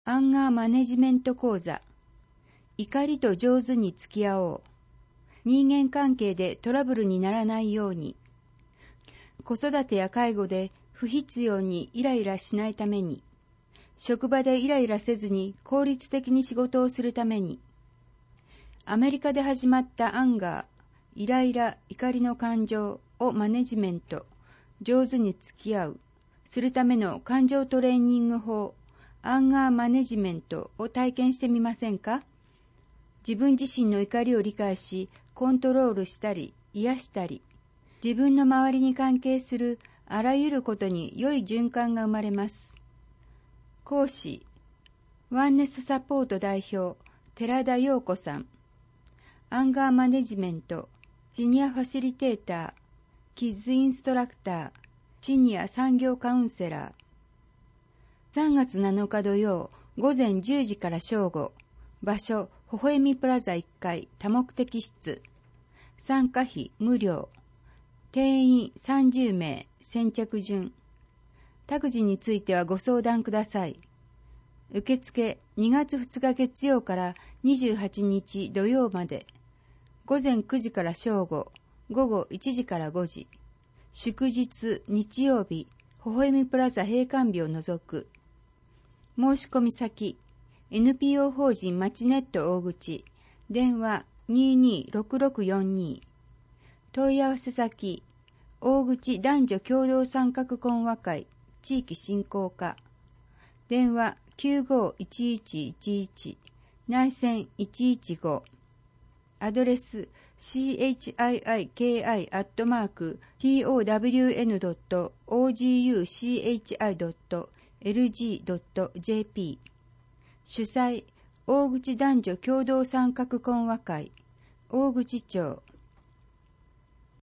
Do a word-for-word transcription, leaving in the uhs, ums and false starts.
アンガーマネジメント講座。怒りと上手に付き合おう。人間関係でトラブルにならないように。子育てや介護で不必要にイライラしないために。職場でイライラせずに効率的に仕事をするために。アメリカで始まったアンガー、イライラ、怒りの感情をマネジメント、上手に付き合う、するための感情トレーニング法、アンガーマネジメントを体験してみませんか？自分自身の怒りを理解し、コントロールしたり、癒したり、自分の周りに関係するあらゆることに良い循環が生まれます。講師、ワンネスサポート代表、寺田陽子さん。アンガーマネジメント、シニアファシリテーター、キッズインストラクター、シニア産業カウンセラー。さんがつなのか土曜、午前じゅうじから正午。場所、微笑みプラザいっかい多目的室。参加費無料。定員さんじゅうめい、先着順。託児についてはご相談ください。受付にがつふつか月曜からにじゅうはちにち土曜まで。午前くじから正午、午後いちじからごじ。祝日、日曜日、微笑みプラザ閉館日を除く。申し込み先、エヌピーオー 法人マチネット大口、電話にーにーろくろくよんに。問い合わせ先、大口男女共同参画懇話会、地域振興課。電話きゅうごいちいちいちいち、内線いちいちご。アドレス シーエイチアイアイケーアイ アットマーク ティーオーダブリューエヌ ドット オージーユーシーエイチアイ ドット エルジー ドット ジェーピー。主催、大口男女共同参画懇話会、大口町。